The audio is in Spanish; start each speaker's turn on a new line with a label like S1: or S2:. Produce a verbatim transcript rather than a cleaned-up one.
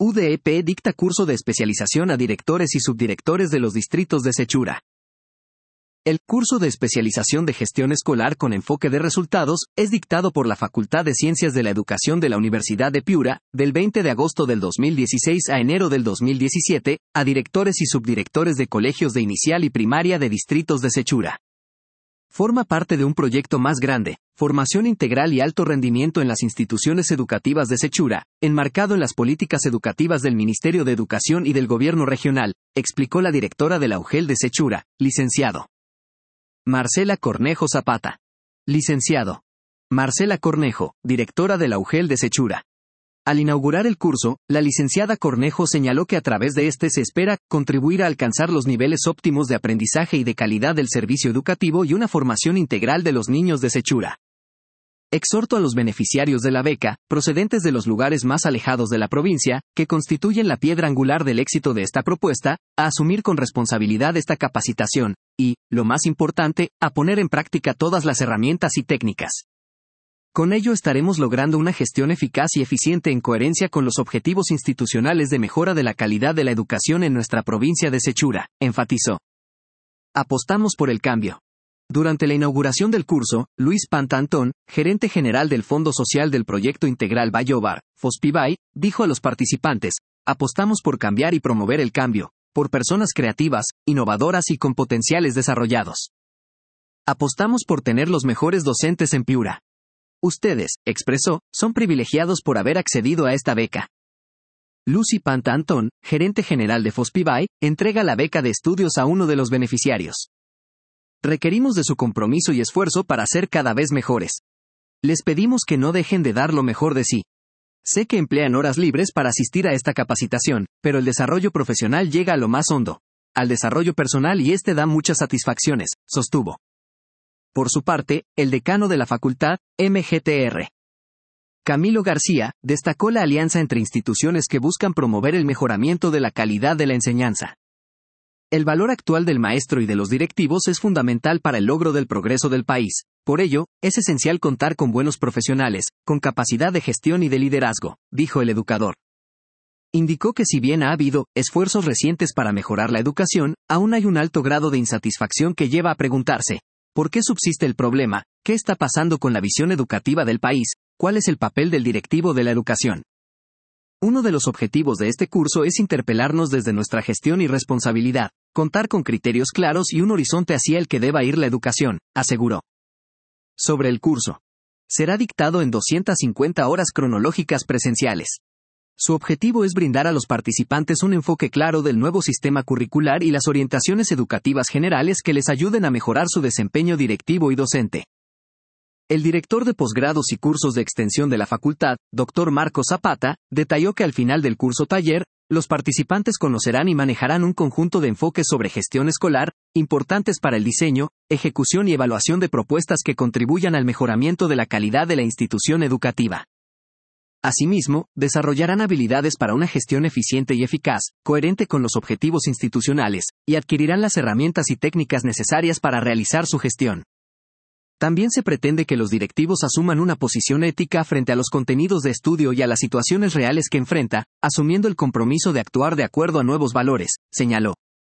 S1: U D E P dicta curso de especialización a directores y subdirectores de los distritos de Sechura. El curso de especialización de gestión escolar con enfoque de resultados es dictado por la Facultad de Ciencias de la Educación de la Universidad de Piura, del veinte de agosto del dos mil dieciséis a enero del dos mil diecisiete, a directores y subdirectores de colegios de inicial y primaria de distritos de Sechura. Forma parte de un proyecto más grande, formación integral y alto rendimiento en las instituciones educativas de Sechura, enmarcado en las políticas educativas del Ministerio de Educación y del Gobierno Regional, explicó la directora de la U G E L de Sechura, licenciado Marcela Cornejo Zapata. Licenciado Marcela Cornejo, directora de la U G E L de Sechura. Al inaugurar el curso, la licenciada Cornejo señaló que a través de este se espera contribuir a alcanzar los niveles óptimos de aprendizaje y de calidad del servicio educativo y una formación integral de los niños de Sechura. Exhorto a los beneficiarios de la beca, procedentes de los lugares más alejados de la provincia, que constituyen la piedra angular del éxito de esta propuesta, a asumir con responsabilidad esta capacitación, y, lo más importante, a poner en práctica todas las herramientas y técnicas. Con ello estaremos logrando una gestión eficaz y eficiente en coherencia con los objetivos institucionales de mejora de la calidad de la educación en nuestra provincia de Sechura, enfatizó. Apostamos por el cambio. Durante la inauguración del curso, Luis Pantantón, gerente general del Fondo Social del Proyecto Integral Bayobar, FOSPIBAY, dijo a los participantes: apostamos por cambiar y promover el cambio, por personas creativas, innovadoras y con potenciales desarrollados. Apostamos por tener los mejores docentes en Piura. Ustedes, expresó, son privilegiados por haber accedido a esta beca. Lucy Pantantón, gerente general de FOSPIBAY, entrega la beca de estudios a uno de los beneficiarios. Requerimos de su compromiso y esfuerzo para ser cada vez mejores. Les pedimos que no dejen de dar lo mejor de sí. Sé que emplean horas libres para asistir a esta capacitación, pero el desarrollo profesional llega a lo más hondo, al desarrollo personal, y este da muchas satisfacciones, sostuvo. Por su parte, el decano de la facultad, M G T R. Camilo García, destacó la alianza entre instituciones que buscan promover el mejoramiento de la calidad de la enseñanza. El valor actual del maestro y de los directivos es fundamental para el logro del progreso del país. Por ello, es esencial contar con buenos profesionales, con capacidad de gestión y de liderazgo, dijo el educador. Indicó que si bien ha habido esfuerzos recientes para mejorar la educación, aún hay un alto grado de insatisfacción que lleva a preguntarse: ¿por qué subsiste el problema? ¿Qué está pasando con la visión educativa del país? ¿Cuál es el papel del directivo de la educación? Uno de los objetivos de este curso es interpelarnos desde nuestra gestión y responsabilidad, contar con criterios claros y un horizonte hacia el que deba ir la educación, aseguró. Sobre el curso. Será dictado en doscientas cincuenta horas cronológicas presenciales. Su objetivo es brindar a los participantes un enfoque claro del nuevo sistema curricular y las orientaciones educativas generales que les ayuden a mejorar su desempeño directivo y docente. El director de posgrados y cursos de extensión de la facultad, doctor Marco Zapata, detalló que al final del curso taller, los participantes conocerán y manejarán un conjunto de enfoques sobre gestión escolar, importantes para el diseño, ejecución y evaluación de propuestas que contribuyan al mejoramiento de la calidad de la institución educativa. Asimismo, desarrollarán habilidades para una gestión eficiente y eficaz, coherente con los objetivos institucionales, y adquirirán las herramientas y técnicas necesarias para realizar su gestión. También se pretende que los directivos asuman una posición ética frente a los contenidos de estudio y a las situaciones reales que enfrenta, asumiendo el compromiso de actuar de acuerdo a nuevos valores, señaló.